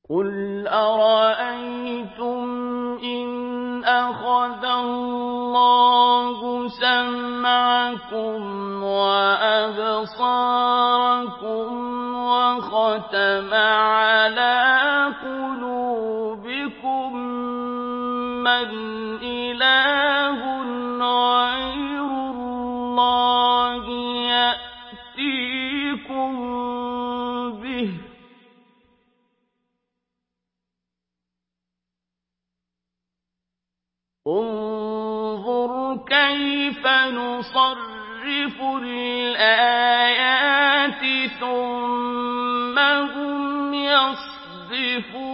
قُلْ أَرَأَيْتُمْ إِنْ أَخَذَ اللَّهُ سَمْعَكُمْ وَأَبْصَارَكُمْ وَخَتَمَ عَلَىٰ قُلُوبِكُم مَّنْ إِلَٰهٌ غَيْرُ اللَّهِ يَأْتِيكُم بِهِ ۗ انظُرْ كَيْفَ نُصَرِّفُ الْآيَاتِ ثُمَّ هُمْ يَصْدِفُونَ